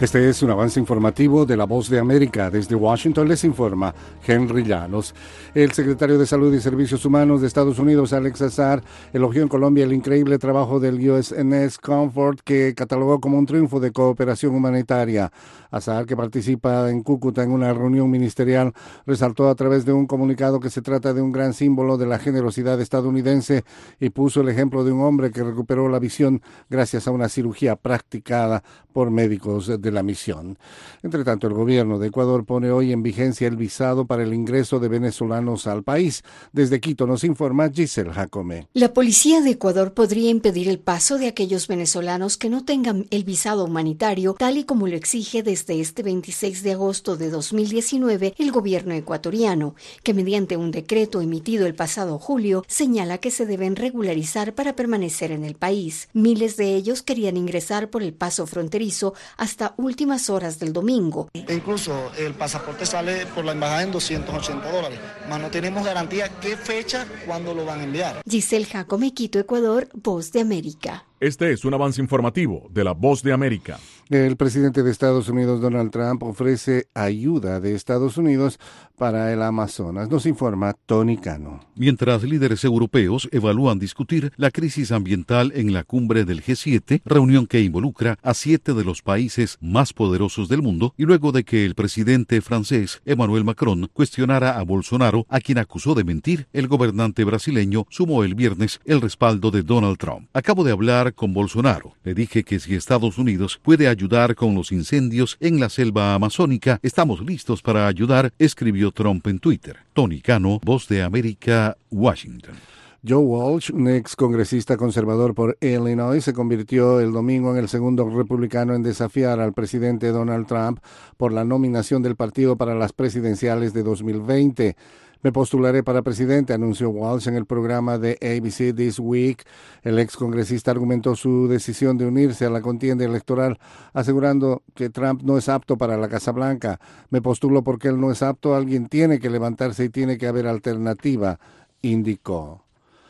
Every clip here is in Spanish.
Este es un avance informativo de La Voz de América. Desde Washington les informa Henry Llanos. El secretario de Salud y Servicios Humanos de Estados Unidos, Alex Azar, elogió en Colombia el increíble trabajo del USNS Comfort, que catalogó como un triunfo de cooperación humanitaria. Azar, que participa en Cúcuta en una reunión ministerial, resaltó a través de un comunicado que se trata de un gran símbolo de la generosidad estadounidense y puso el ejemplo de un hombre que recuperó la visión gracias a una cirugía practicada por médicos de la misión. Entre tanto, el gobierno de Ecuador pone hoy en vigencia el visado para el ingreso de venezolanos al país. Desde Quito nos informa Giselle Jacome. La policía de Ecuador podría impedir el paso de aquellos venezolanos que no tengan el visado humanitario, tal y como lo exige desde este 26 de agosto de 2019 el gobierno ecuatoriano, que mediante un decreto emitido el pasado julio señala que se deben regularizar para permanecer en el país. Miles de ellos querían ingresar por el paso fronterizo hasta últimas horas del domingo. Incluso el pasaporte sale por la embajada en $280, mas no tenemos garantía qué fecha, cuándo lo van a enviar. Giselle Jacome, Quito, Ecuador, Voz de América. Este es un avance informativo de La Voz de América. El presidente de Estados Unidos, Donald Trump, ofrece ayuda de Estados Unidos para el Amazonas. Nos informa Tony Cano. Mientras líderes europeos evalúan discutir la crisis ambiental en la cumbre del G7, reunión que involucra a 7 de los países más poderosos del mundo, y luego de que el presidente francés Emmanuel Macron cuestionara a Bolsonaro, a quien acusó de mentir, el gobernante brasileño sumó el viernes el respaldo de Donald Trump. Acabo de hablar con Bolsonaro. Le dije que si Estados Unidos puede ayudar con los incendios en la selva amazónica, estamos listos para ayudar, escribió Trump en Twitter. Tony Cano, Voz de América, Washington. Joe Walsh, un ex congresista conservador por Illinois, se convirtió el domingo en el segundo republicano en desafiar al presidente Donald Trump por la nominación del partido para las presidenciales de 2020. Me postularé para presidente, anunció Walsh en el programa de ABC This Week. El ex congresista argumentó su decisión de unirse a la contienda electoral, asegurando que Trump no es apto para la Casa Blanca. Me postulo porque él no es apto, alguien tiene que levantarse y tiene que haber alternativa, indicó.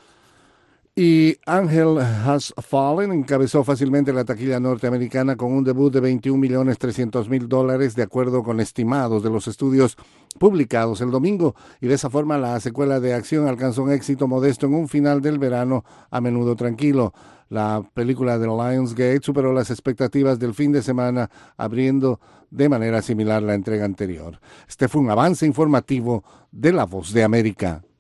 Y Angel Has Fallen encabezó fácilmente la taquilla norteamericana con un debut de $21.300.000 de acuerdo con estimados de los estudios publicados el domingo, y de esa forma la secuela de acción alcanzó un éxito modesto en un final del verano a menudo tranquilo. La película de Lionsgate superó las expectativas del fin de semana, abriendo de manera similar la entrega anterior. Este fue un avance informativo de La Voz de América.